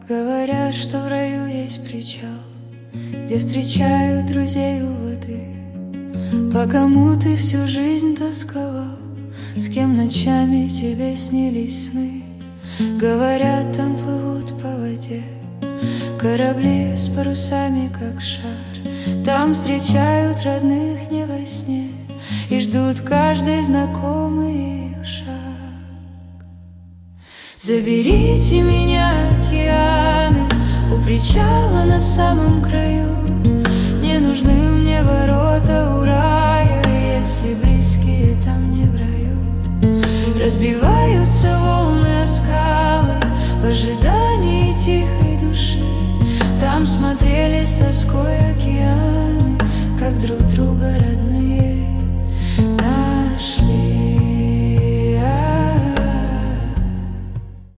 Говорят, что в раю есть причал, где встречают друзей у воды. По кому ты всю жизнь тосковал, с кем ночами тебе снились сны. Говорят, там плывут по воде корабли с парусами, как шар. Там встречают родных не во сне и ждут каждый знакомый их шаг. Заберите меня, океаны, у причала на самом краю. Не нужны мне ворота у рая, если близкие там не в раю. Разбиваются волны о скалы в ожидании тихой души. Там смотрели с тоской океаны, как друг друга родные